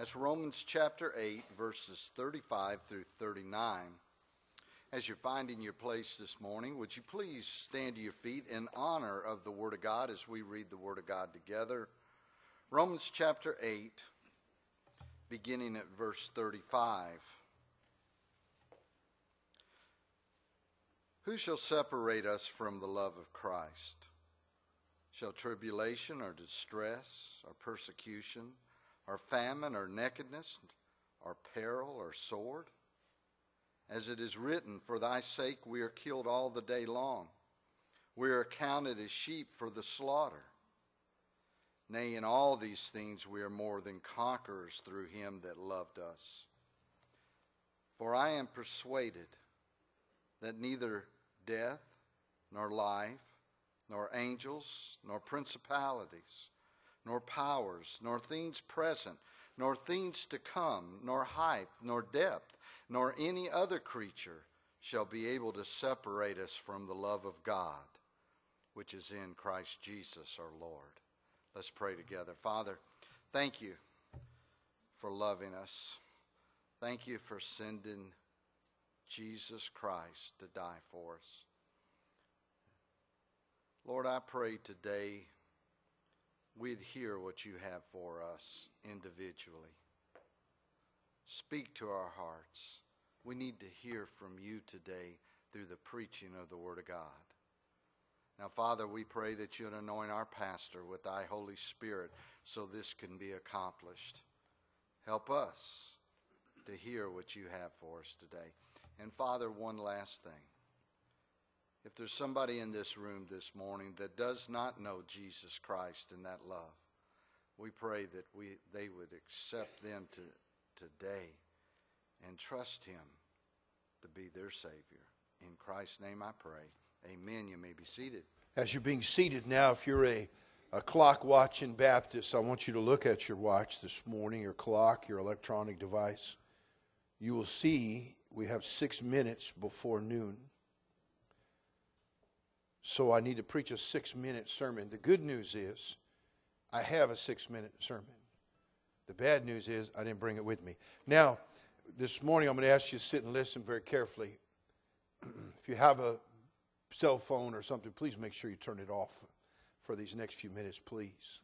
That's Romans chapter 8, verses 35 through 39. As you're finding your place this morning, would you please stand to your feet in honor of the Word of God as we read the Word of God together. Romans chapter 8, beginning at verse 35. Who shall separate us from the love of Christ? Shall tribulation or distress or persecution or famine or nakedness or peril or sword? As it is written, for thy sake we are killed all the day long. We are accounted as sheep for the slaughter. Nay, in all these things we are more than conquerors through him that loved us. For I am persuaded that neither death, nor life, nor angels, nor principalities, nor powers, nor things present, nor things to come, nor height, nor depth, nor any other creature shall be able to separate us from the love of God, which is in Christ Jesus our Lord. Let's pray together. Father, thank you for loving us. Thank you for sending Jesus Christ to die for us. Lord, I pray today we'd hear what you have for us individually. Speak to our hearts. We need to hear from you today through the preaching of the Word of God. Now, Father, we pray that you'd anoint our pastor with thy Holy Spirit so this can be accomplished. Help us to hear what you have for us today. And Father, one last thing. If there's somebody in this room this morning that does not know Jesus Christ and that love, we pray that they would accept them today and trust him to be their Savior. In Christ's name I pray. Amen. You may be seated. As you're being seated now, if you're a clock watching Baptist, I want you to look at your watch this morning, your clock, your electronic device. You will see we have 6 minutes before noon. So I need to preach a 6-minute sermon. The good news is I have a 6-minute sermon. The bad news is I didn't bring it with me. Now, this morning I'm going to ask you to sit and listen very carefully. If you have a cell phone or something, please make sure you turn it off for these next few minutes, please.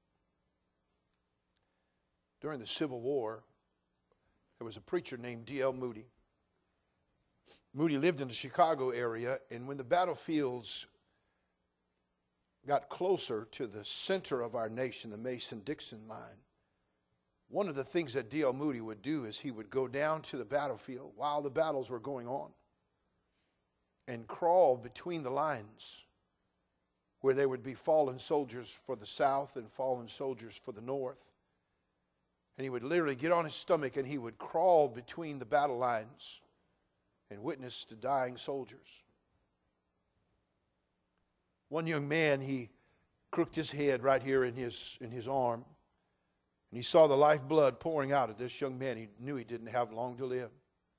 During the Civil War, there was a preacher named D.L. Moody. Moody lived in the Chicago area, and when the battlefields got closer to the center of our nation, the Mason-Dixon line, one of the things that D.L. Moody would do is he would go down to the battlefield while the battles were going on and crawl between the lines where there would be fallen soldiers for the South and fallen soldiers for the North. And he would literally get on his stomach and he would crawl between the battle lines and witness to dying soldiers. One young man, he crooked his head right here in his arm, and he saw the lifeblood pouring out of this young man. He knew he didn't have long to live.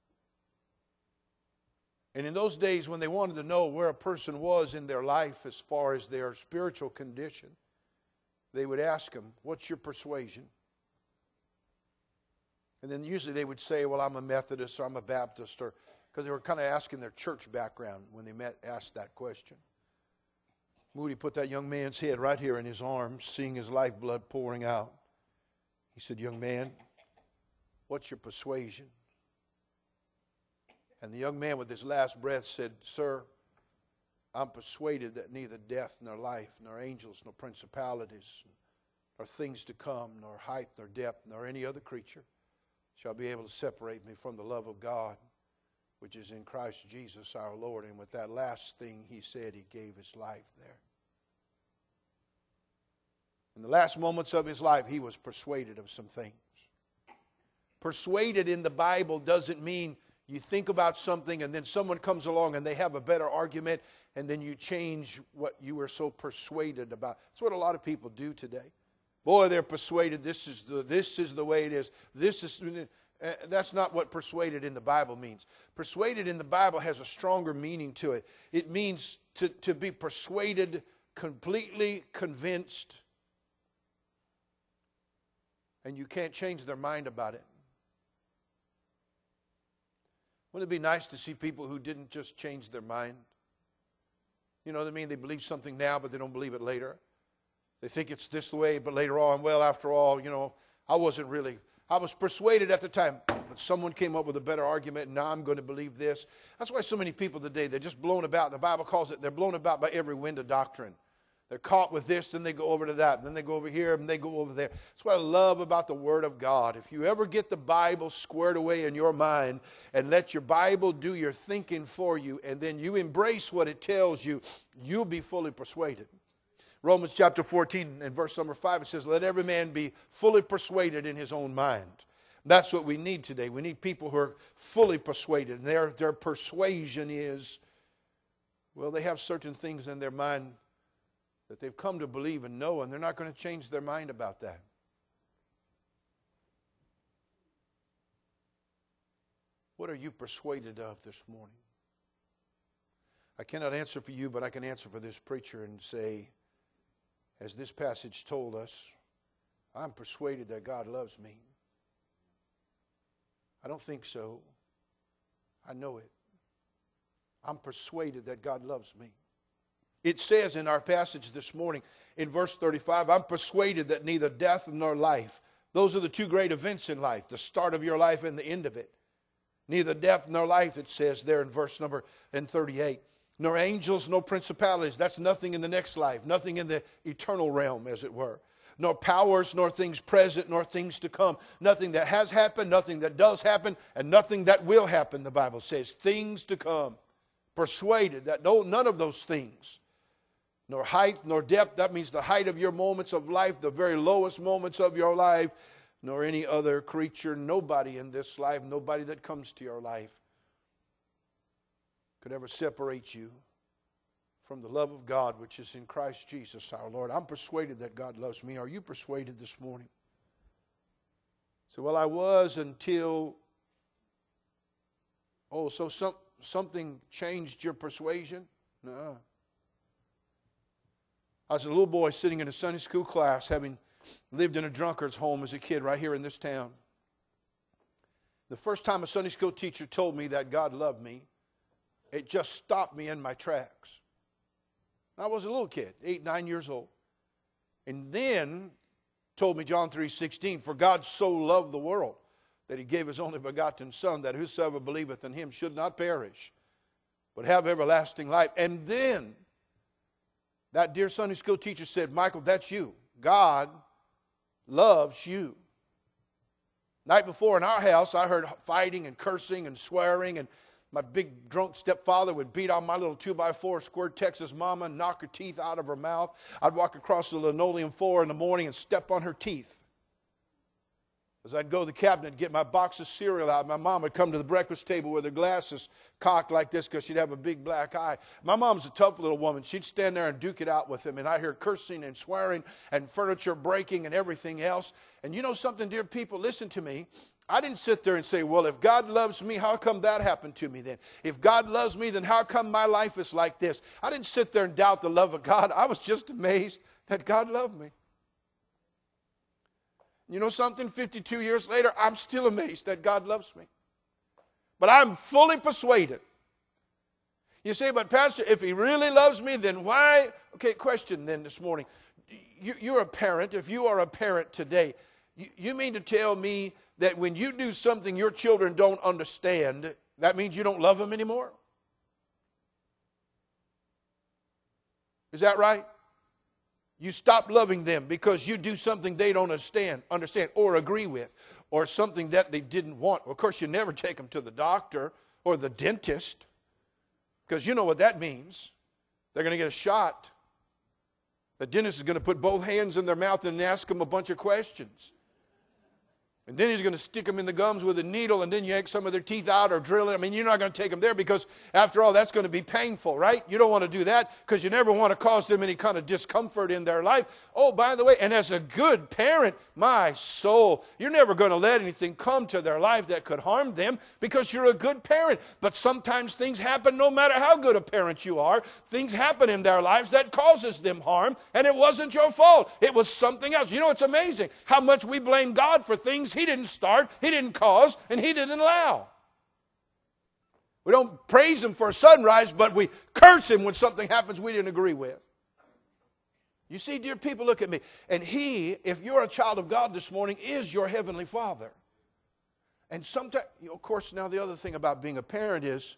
And in those days when they wanted to know where a person was in their life as far as their spiritual condition, they would ask him, "What's your persuasion?" And then usually they would say, "Well, I'm a Methodist," or "I'm a Baptist," or because they were kind of asking their church background when they asked that question. Moody put that young man's head right here in his arms, seeing his lifeblood pouring out. He said, "Young man, what's your persuasion?" And the young man with his last breath said, "Sir, I'm persuaded that neither death, nor life, nor angels, nor principalities, nor things to come, nor height, nor depth, nor any other creature shall be able to separate me from the love of God, which is in Christ Jesus our Lord." And with that last thing he said, he gave his life there. In the last moments of his life, he was persuaded of some things. Persuaded in the Bible doesn't mean you think about something and then someone comes along and they have a better argument and then you change what you were so persuaded about. That's what a lot of people do today. Boy, they're persuaded this is the way it is. That's not what persuaded in the Bible means. Persuaded in the Bible has a stronger meaning to it. It means to be persuaded, completely convinced. and you can't change their mind about it. Wouldn't it be nice to see people who didn't just change their mind? You know what I mean? They believe something now, but they don't believe it later. They think it's this way, but later on, well, after all, I was persuaded at the time, but someone came up with a better argument, and now I'm going to believe this. That's why so many people today, they're just blown about. The Bible calls it, they're blown about by every wind of doctrine. They're caught with this, then they go over to that, then they go over here, and they go over there. That's what I love about the Word of God. If you ever get the Bible squared away in your mind and let your Bible do your thinking for you, and then you embrace what it tells you, you'll be fully persuaded. Romans chapter 14 and verse number 5, it says, let every man be fully persuaded in his own mind. That's what we need today. We need people who are fully persuaded. And their persuasion is, well, they have certain things in their mind that they've come to believe and know, and they're not going to change their mind about that. What are you persuaded of this morning? I cannot answer for you, but I can answer for this preacher and say, as this passage told us, I'm persuaded that God loves me. I don't think so. I know it. I'm persuaded that God loves me. It says in our passage this morning, in verse 35, I'm persuaded that neither death nor life, those are the two great events in life, the start of your life and the end of it. Neither death nor life, it says there in verse number 38. Nor angels, nor principalities. That's nothing in the next life, nothing in the eternal realm, as it were. Nor powers, nor things present, nor things to come. Nothing that has happened, nothing that does happen, and nothing that will happen, the Bible says. Things to come. Persuaded that none of those things, nor height, nor depth, that means the height of your moments of life, the very lowest moments of your life, nor any other creature, nobody in this life, nobody that comes to your life could ever separate you from the love of God which is in Christ Jesus our Lord. I'm persuaded that God loves me. Are you persuaded this morning? So, well, I was until, something changed your persuasion? No. I was a little boy sitting in a Sunday school class, having lived in a drunkard's home as a kid right here in this town. The first time a Sunday school teacher told me that God loved me, it just stopped me in my tracks. I was a little kid, 8, 9 years old. And then told me John 3:16, for God so loved the world that he gave his only begotten Son, that whosoever believeth in him should not perish, but have everlasting life. And then that dear Sunday school teacher said, Michael, that's you. God loves you. Night before in our house, I heard fighting and cursing and swearing, and my big drunk stepfather would beat on my little 2x4 squirt Texas mama and knock her teeth out of her mouth. I'd walk across the linoleum floor in the morning and step on her teeth. As I'd go to the cabinet and get my box of cereal out, my mom would come to the breakfast table with her glasses cocked like this because she'd have a big black eye. My mom's a tough little woman. She'd stand there and duke it out with him, and I'd hear cursing and swearing and furniture breaking and everything else. And you know something, dear people, listen to me. I didn't sit there and say, well, if God loves me, how come that happened to me then? If God loves me, then how come my life is like this? I didn't sit there and doubt the love of God. I was just amazed that God loved me. You know something? 52 years later, I'm still amazed that God loves me. But I'm fully persuaded. You say, but Pastor, if he really loves me, then why? Okay, question then this morning. You're a parent. If you are a parent today, you mean to tell me that when you do something your children don't understand, that means you don't love them anymore? Is that right? You stop loving them because you do something they don't understand or agree with, or something that they didn't want. Well, of course, you never take them to the doctor or the dentist, because you know what that means. They're going to get a shot. The dentist is going to put both hands in their mouth and ask them a bunch of questions. And then he's going to stick them in the gums with a needle, and then yank some of their teeth out or drill it. I mean, you're not going to take them there because, after all, that's going to be painful, right? You don't want to do that because you never want to cause them any kind of discomfort in their life. Oh, by the way, and as a good parent, my soul, you're never going to let anything come to their life that could harm them because you're a good parent. But sometimes things happen no matter how good a parent you are. Things happen in their lives that causes them harm, and it wasn't your fault. It was something else. You know, it's amazing how much we blame God for things He didn't start, He didn't cause, and He didn't allow. We don't praise Him for a sunrise, but we curse Him when something happens we didn't agree with. You see, dear people, look at me. And He, if you're a child of God this morning, is your Heavenly Father. And sometimes, of course, now the other thing about being a parent is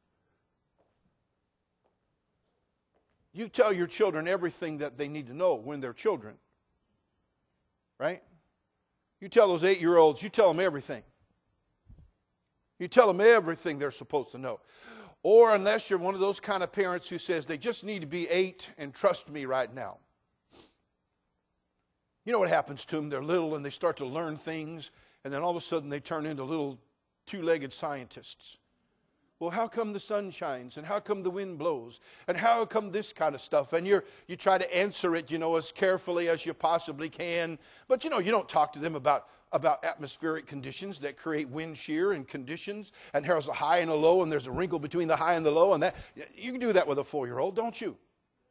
you tell your children everything that they need to know when they're children. Right? You tell those 8-year-olds, you tell them everything. You tell them everything they're supposed to know. Or unless you're one of those kind of parents who says they just need to be 8 and trust me right now. You know what happens to them? They're little and they start to learn things, and then all of a sudden they turn into little 2-legged scientists. Well, how come the sun shines, and how come the wind blows, and how come this kind of stuff? And you try to answer it, as carefully as you possibly can. But, you don't talk to them about atmospheric conditions that create wind shear and conditions. And there's a high and a low, and there's a wrinkle between the high and the low. And that you can do that with a 4-year-old, don't you?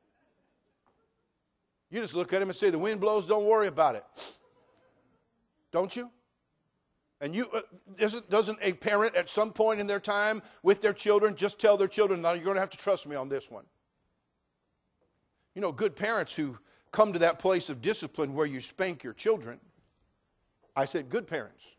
You just look at him and say, the wind blows, don't worry about it. Don't you? And doesn't a parent at some point in their time with their children just tell their children, now you're going to have to trust me on this one? Good parents who come to that place of discipline where you spank your children. I said good parents.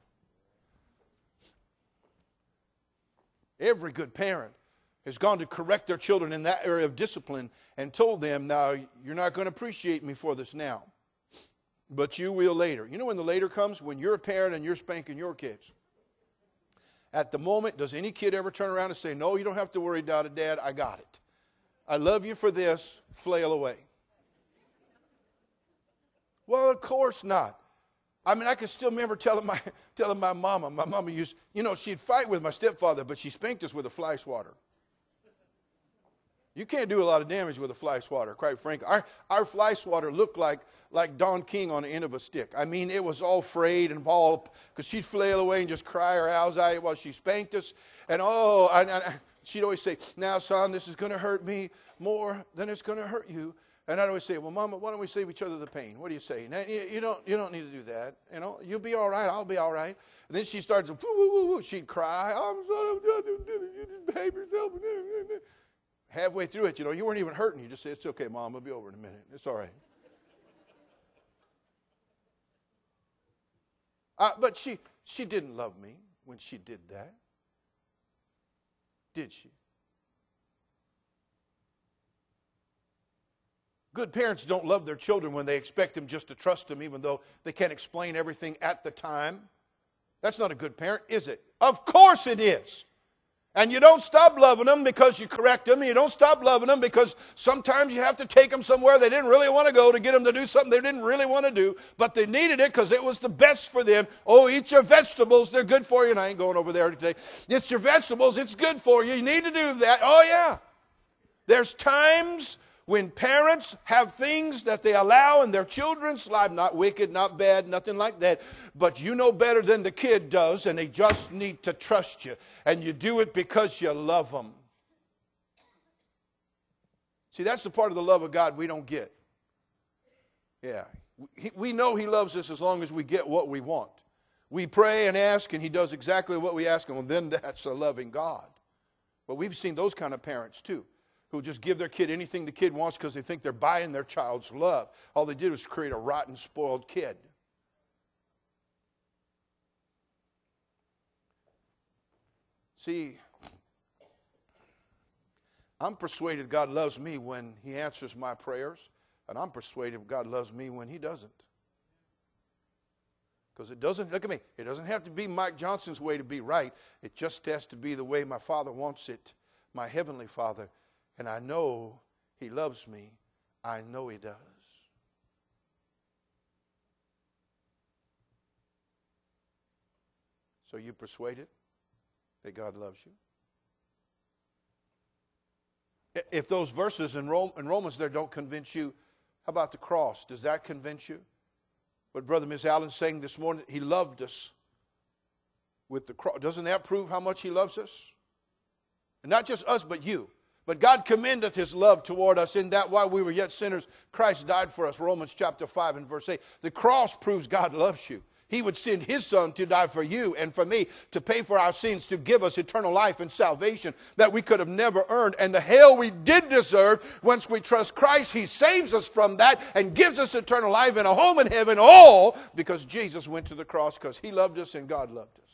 Every good parent has gone to correct their children in that area of discipline and told them, now you're not going to appreciate me for this now, but you will later. You know when the later comes? When you're a parent and you're spanking your kids. At the moment, does any kid ever turn around and say, no, you don't have to worry, Dad, I got it. I love you for this, flail away. Well, of course not. I mean, I can still remember telling my mama. My mama used, she'd fight with my stepfather, but she spanked us with a fly swatter. You can't do a lot of damage with a fly swatter, quite frankly. Our fly swatter looked like Don King on the end of a stick. I mean, it was all frayed and all, because she'd flail away and just cry her eyes out while she spanked us. And she'd always say, now, son, this is going to hurt me more than it's going to hurt you. And I'd always say, well, Mama, why don't we save each other the pain? What do you say? Now, you don't need to do that. You'll be all right. I'll be all right. And then she starts, woo, woo, woo, woo. She'd cry. I'm sorry. You just behave yourself. Halfway through it, you weren't even hurting. You just say, it's okay, Mom. It'll be over in a minute. It's all right. But she didn't love me when she did that. Did she? Good parents don't love their children when they expect them just to trust them, even though they can't explain everything at the time. That's not a good parent, is it? Of course it is. And you don't stop loving them because you correct them. You don't stop loving them because sometimes you have to take them somewhere they didn't really want to go to get them to do something they didn't really want to do, but they needed it because it was the best for them. Oh, eat your vegetables. They're good for you. And I ain't going over there today. It's your vegetables. It's good for you. You need to do that. Oh, yeah. There's times when parents have things that they allow in their children's life, not wicked, not bad, nothing like that, but you know better than the kid does, and they just need to trust you, and you do it because you love them. See, that's the part of the love of God we don't get. Yeah, we know He loves us as long as we get what we want. We pray and ask, and He does exactly what we ask Him, and then that's a loving God. But we've seen those kind of parents too, who just give their kid anything the kid wants because they think they're buying their child's love. All they did was create a rotten, spoiled kid. See, I'm persuaded God loves me when He answers my prayers, and I'm persuaded God loves me when He doesn't. Because it doesn't, look at me, it doesn't have to be Mike Johnson's way to be right. It just has to be the way my Father wants it, my Heavenly Father. And I know He loves me. I know He does. So you persuaded that God loves you? If those verses in Romans there don't convince you, how about the cross? Does that convince you? What Brother Miss Allen's saying this morning, He loved us with the cross. Doesn't that prove how much He loves us? And not just us, but you. But God commendeth His love toward us in that while we were yet sinners, Christ died for us. Romans chapter 5 and verse 8. The cross proves God loves you. He would send His Son to die for you and for me, to pay for our sins, to give us eternal life and salvation that we could have never earned. And the hell we did deserve, once we trust Christ, He saves us from that and gives us eternal life and a home in heaven, all because Jesus went to the cross because He loved us and God loved us.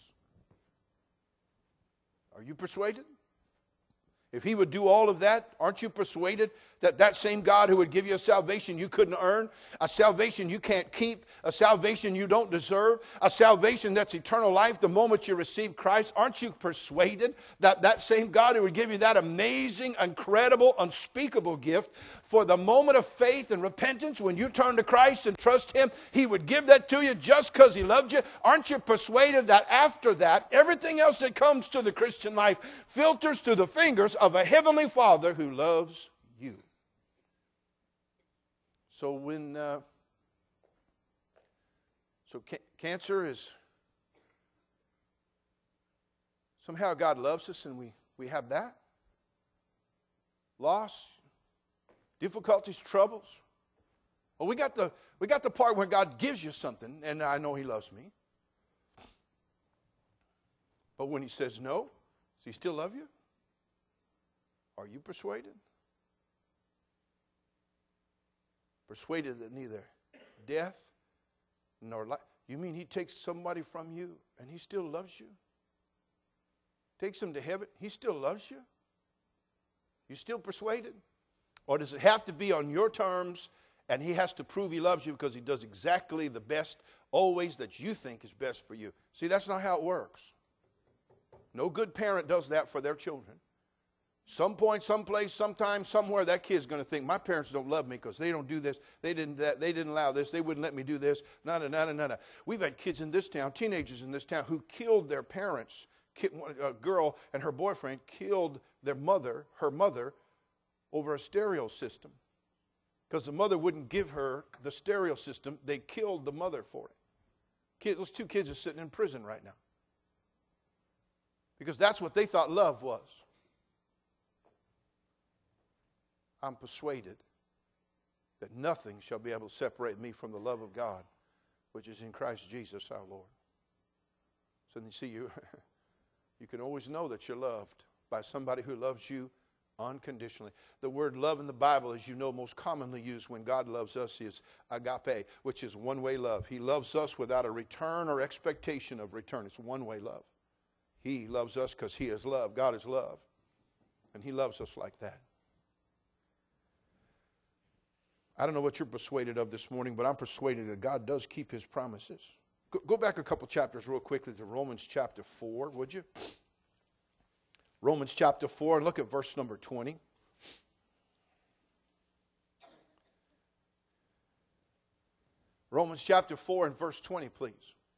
Are you persuaded? If He would do all of that, aren't you persuaded that that same God who would give you a salvation you couldn't earn, a salvation you can't keep, a salvation you don't deserve, a salvation that's eternal life the moment you receive Christ, aren't you persuaded that that same God who would give you that amazing, incredible, unspeakable gift for the moment of faith and repentance when you turn to Christ and trust Him, He would give that to you just because He loved you? Aren't you persuaded that after that, everything else that comes to the Christian life filters through the fingers of a Heavenly Father who loves you? So when cancer is somehow God loves us and we have that loss, difficulties, troubles. Well, we got the part where God gives you something, and I know He loves me. But when He says no, does He still love you? Are you persuaded? Persuaded that neither death nor life. You mean He takes somebody from you and He still loves you? Takes them to heaven, He still loves you? You still persuaded? Or does it have to be on your terms and He has to prove He loves you because He does exactly the best always that you think is best for you? See, that's not how it works. No good parent does that for their children. Some point, someplace, sometime, somewhere, that kid's going to think, my parents don't love me because they don't do this, they didn't allow this, they wouldn't let me do this, nada. We've had kids in this town, teenagers in this town, who killed their parents. A girl and her boyfriend killed her mother, over a stereo system. Because the mother wouldn't give her the stereo system, they killed the mother for it. Those two kids are sitting in prison right now. Because that's what they thought love was. I'm persuaded that nothing shall be able to separate me from the love of God, which is in Christ Jesus our Lord. So you see, you can always know that you're loved by somebody who loves you unconditionally. The word love in the Bible, as you know, most commonly used when God loves us is agape, which is one-way love. He loves us without a return or expectation of return. It's one-way love. He loves us because He is love. God is love. And He loves us like that. I don't know what you're persuaded of this morning, but I'm persuaded that God does keep His promises. Go back a couple chapters real quickly to Romans chapter 4, would you? Romans chapter 4, and look at verse number 20. Romans chapter 4 and verse 20, please.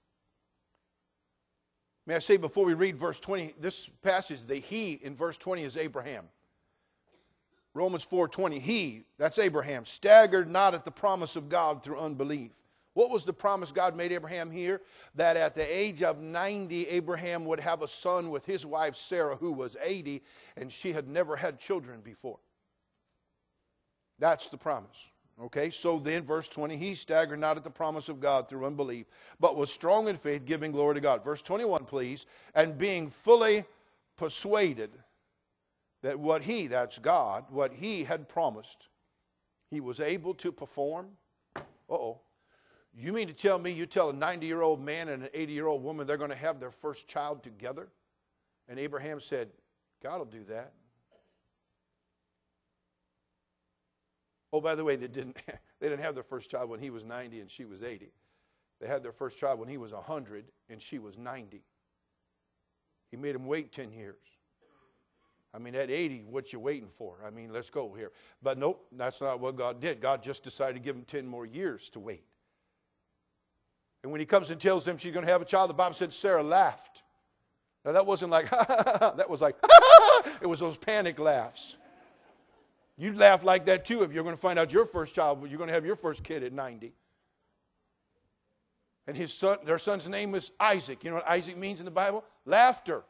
May I say before we read verse 20, this passage, the He in verse 20 is Abraham. Romans 4:20, He, that's Abraham, staggered not at the promise of God through unbelief. What was the promise God made Abraham here? That at the age of 90, Abraham would have a son with his wife Sarah, who was 80, and she had never had children before. That's the promise. Okay, so then verse 20, He staggered not at the promise of God through unbelief, but was strong in faith, giving glory to God. Verse 21, please, and being fully persuaded that what He, that's God, what He had promised, He was able to perform. You mean to tell me you tell a 90-year-old man and an 80-year-old woman they're going to have their first child together? And Abraham said, God will do that. Oh, by the way, they didn't have their first child when he was 90 and she was 80. They had their first child when he was 100 and she was 90. He made him wait 10 years. I mean, at 80, what you waiting for? I mean, let's go here. But nope, that's not what God did. God just decided to give him 10 more years to wait. And when He comes and tells them she's going to have a child, the Bible said Sarah laughed. Now, that wasn't like, that was like, it was those panic laughs. You'd laugh like that too if you're going to find out your first child, you're going to have your first kid at 90. And their son's name was Isaac. You know what Isaac means in the Bible? Laughter.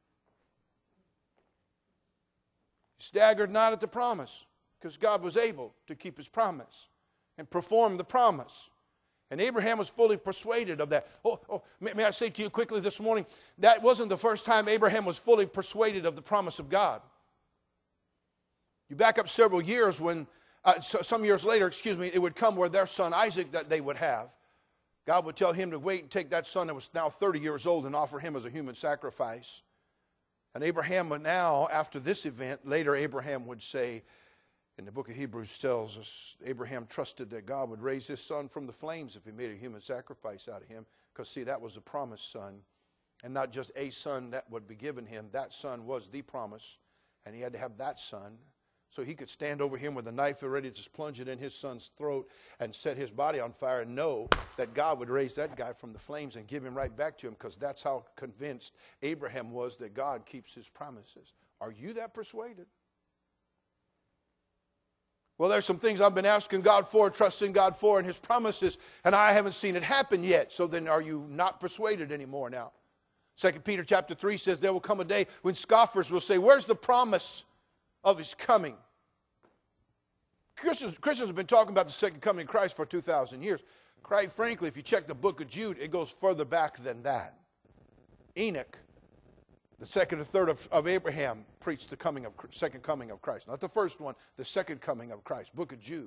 He staggered not at the promise, because God was able to keep his promise and perform the promise. And Abraham was fully persuaded of that. May I say to you quickly this morning, that wasn't the first time Abraham was fully persuaded of the promise of God. You back up several years when, some years later, it would come where their son Isaac that they would have. God would tell him to wait and take that son that was now 30 years old and offer him as a human sacrifice. And Abraham would now, after this event, later Abraham would say, in the book of Hebrews tells us, Abraham trusted that God would raise his son from the flames if he made a human sacrifice out of him. Because, see, that was a promised son. And not just a son that would be given him. That son was the promise. And he had to have that son. So he could stand over him with a knife ready to plunge it in his son's throat and set his body on fire and know that God would raise that guy from the flames and give him right back to him, because that's how convinced Abraham was that God keeps his promises. Are you that persuaded? Well, there's some things I've been asking God for, trusting God for, and his promises, and I haven't seen it happen yet. So then are you not persuaded anymore now? 2 Peter chapter 3 says there will come a day when scoffers will say, where's the promise of his coming? Christians have been talking about the second coming of Christ for 2,000 years. Quite frankly, if you check the book of Jude, it goes further back than that. Enoch, the second and third of Abraham, preached the second coming of Christ. Not the first one, the second coming of Christ. Book of Jude.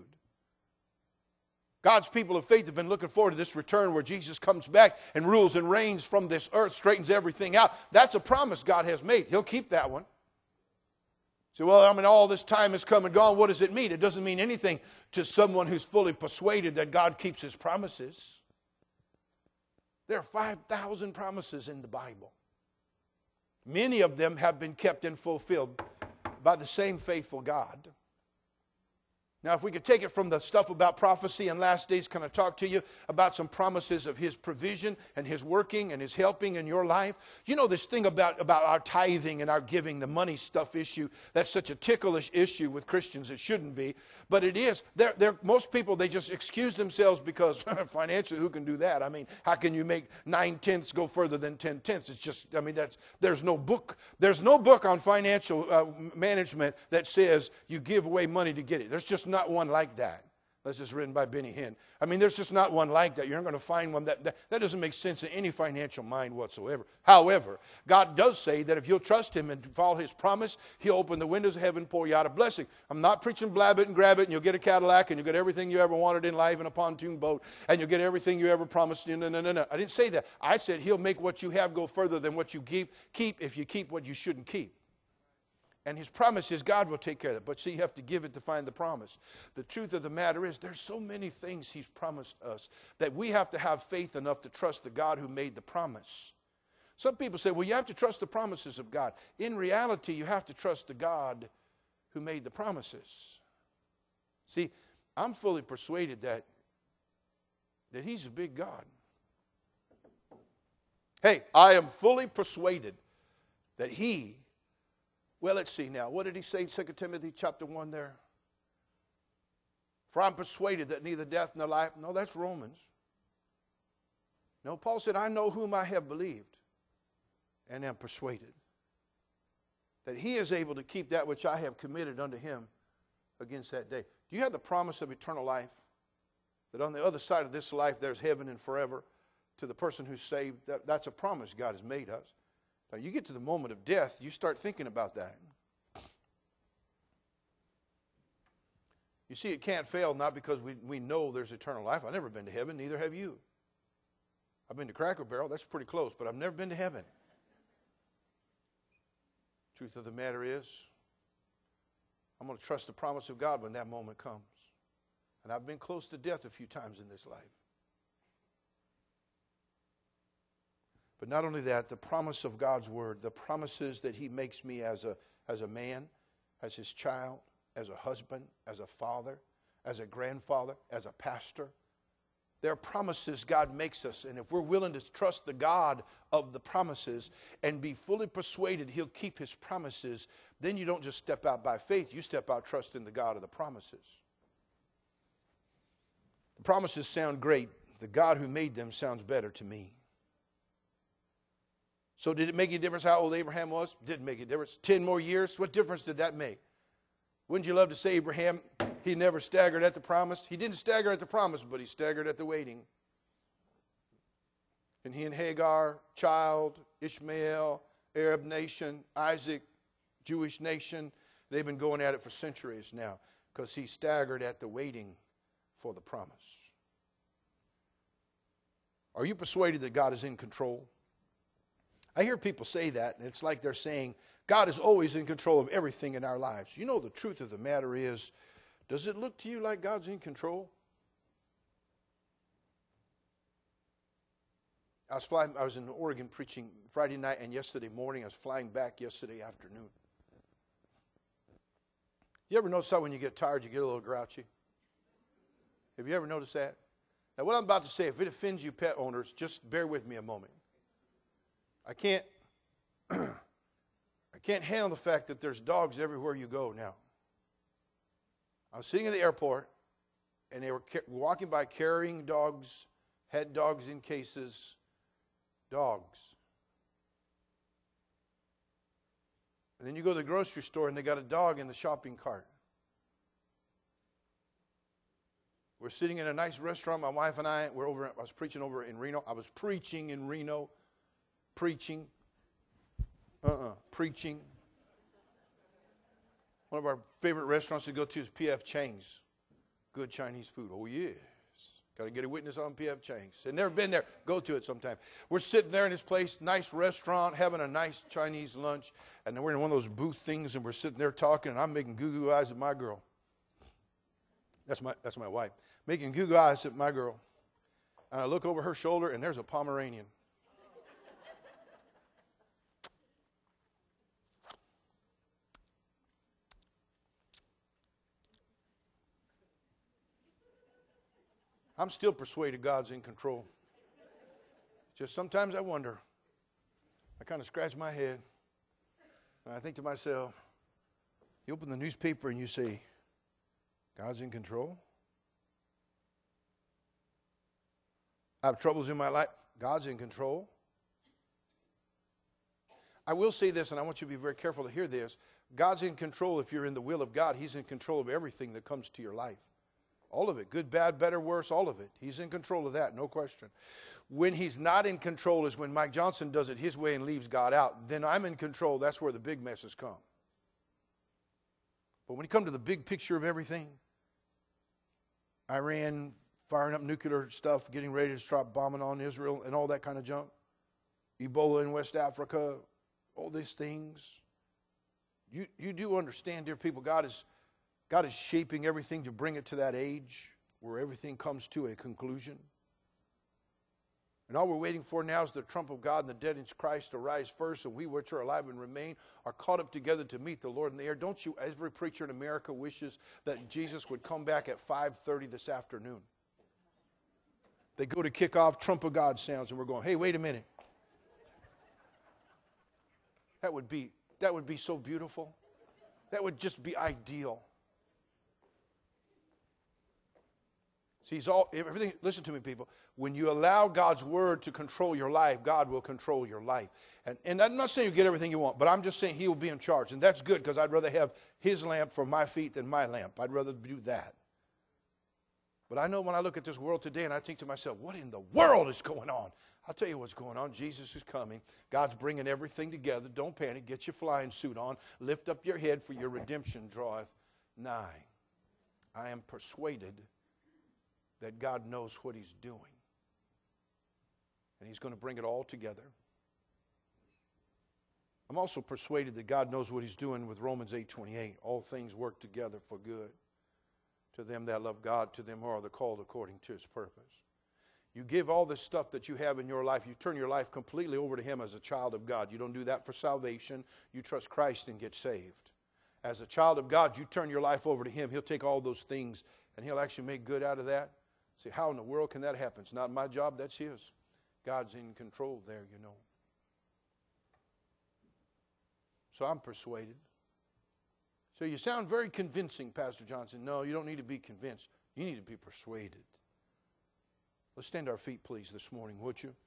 God's people of faith have been looking forward to this return where Jesus comes back and rules and reigns from this earth, straightens everything out. That's a promise God has made. He'll keep that one. So, well, all this time has come and gone. What does it mean? It doesn't mean anything to someone who's fully persuaded that God keeps his promises. There are 5,000 promises in the Bible. Many of them have been kept and fulfilled by the same faithful God. Now, if we could take it from the stuff about prophecy and last days, can I talk to you about some promises of his provision and his working and his helping in your life? You know this thing about our tithing and our giving, the money stuff issue, that's such a ticklish issue with Christians. It shouldn't be, but it is. Most people, they just excuse themselves because financially, who can do that? How can you make 9/10 go further than 10/10? It's just, there's no book on financial management that says you give away money to get it. There's just not one like that. That's just written by Benny Hinn. There's just not one like that. You're not going to find one that doesn't make sense in any financial mind whatsoever. However, God does say that if you'll trust him and follow his promise, he'll open the windows of heaven and pour you out a blessing. I'm not preaching blab it and grab it and you'll get a Cadillac and you'll get everything you ever wanted in life and a pontoon boat and you'll get everything you ever promised. No. I didn't say that. I said he'll make what you have go further than what you keep if you keep what you shouldn't keep. And his promise is God will take care of it. But see, you have to give it to find the promise. The truth of the matter is there's so many things he's promised us that we have to have faith enough to trust the God who made the promise. Some people say, well, you have to trust the promises of God. In reality, you have to trust the God who made the promises. See, I'm fully persuaded that he's a big God. Hey, I am fully persuaded that he... Well, let's see now. What did he say in 2 Timothy chapter 1 there? For I'm persuaded that neither death nor life... No, that's Romans. No, Paul said, I know whom I have believed and am persuaded that he is able to keep that which I have committed unto him against that day. Do you have the promise of eternal life? That on the other side of this life there's heaven and forever to the person who's saved? That's a promise God has made us. Now, you get to the moment of death, you start thinking about that. You see, it can't fail, not because we know there's eternal life. I've never been to heaven, neither have you. I've been to Cracker Barrel, that's pretty close, but I've never been to heaven. Truth of the matter is, I'm going to trust the promise of God when that moment comes. And I've been close to death a few times in this life. But not only that, the promise of God's word, the promises that he makes me as a man, as his child, as a husband, as a father, as a grandfather, as a pastor, There are promises God makes us, and if we're willing to trust the God of the promises and be fully persuaded He'll keep His promises, then you don't just step out by faith, you step out trusting the God of the promises. The promises sound great. The God who made them sounds better to me. So did it make any difference how old Abraham was? Didn't make a difference. 10 more years? What difference did that make? Wouldn't you love to say Abraham, he never staggered at the promise? He didn't stagger at the promise, but he staggered at the waiting. And he and Hagar, child, Ishmael, Arab nation, Isaac, Jewish nation, they've been going at it for centuries now because he staggered at the waiting for the promise. Are you persuaded that God is in control? I hear people say that, and it's like they're saying, God is always in control of everything in our lives. You know, the truth of the matter is, does it look to you like God's in control? I was in Oregon preaching Friday night and yesterday morning. I was flying back yesterday afternoon. You ever notice how when you get tired, you get a little grouchy? Have you ever noticed that? Now, what I'm about to say, if it offends you pet owners, just bear with me a moment. I can't handle the fact that there's dogs everywhere you go now. I was sitting in the airport, and they were walking by carrying dogs, had dogs in cases, dogs. And then you go to the grocery store, and they got a dog in the shopping cart. We're sitting in a nice restaurant, my wife and I, I was preaching over in Reno. I was preaching in Reno. Preaching. One of our favorite restaurants to go to is P.F. Chang's. Good Chinese food. Oh, yes. Got to get a witness on P.F. Chang's. I've never been there. Go to it sometime. We're sitting there in this place, nice restaurant, having a nice Chinese lunch. And then we're in one of those booth things, and we're sitting there talking, and I'm making goo-goo eyes at my girl. That's my wife. Making goo-goo eyes at my girl. And I look over her shoulder, and there's a Pomeranian. I'm still persuaded God's in control. Just sometimes I wonder. I kind of scratch my head. And I think to myself, you open the newspaper and you say, God's in control? I have troubles in my life. God's in control. I will say this, and I want you to be very careful to hear this. God's in control if you're in the will of God. He's in control of everything that comes to your life. All of it. Good, bad, better, worse, all of it. He's in control of that, no question. When he's not in control is when Mike Johnson does it his way and leaves God out. Then I'm in control. That's where the big messes come. But when you come to the big picture of everything, Iran firing up nuclear stuff, getting ready to start bombing on Israel and all that kind of junk, Ebola in West Africa, all these things. You do understand, dear people, God is shaping everything to bring it to that age where everything comes to a conclusion. And all we're waiting for now is the trump of God and the dead in Christ to rise first, and we which are alive and remain are caught up together to meet the Lord in the air. Don't you, every preacher in America wishes that Jesus would come back at 5:30 this afternoon? They go to kick off, trump of God sounds, and we're going, hey, wait a minute. That would be so beautiful. That would just be ideal. See, everything. Listen to me, people. When you allow God's word to control your life, God will control your life. And I'm not saying you get everything you want, but I'm just saying he will be in charge. And that's good, because I'd rather have his lamp for my feet than my lamp. I'd rather do that. But I know when I look at this world today and I think to myself, what in the world is going on? I'll tell you what's going on. Jesus is coming. God's bringing everything together. Don't panic. Get your flying suit on. Lift up your head, for your redemption draweth nigh. I am persuaded that God knows what he's doing. And he's going to bring it all together. I'm also persuaded that God knows what he's doing with Romans 8:28. All things work together for good to them that love God, to them who are the called according to his purpose. You give all this stuff that you have in your life, you turn your life completely over to him as a child of God. You don't do that for salvation. You trust Christ and get saved. As a child of God, you turn your life over to him. He'll take all those things and he'll actually make good out of that. See, how in the world can that happen? It's not my job, that's His. God's in control there, you know. So I'm persuaded. So you sound very convincing, Pastor Johnson. No, you don't need to be convinced. You need to be persuaded. Let's stand to our feet, please, this morning, would you?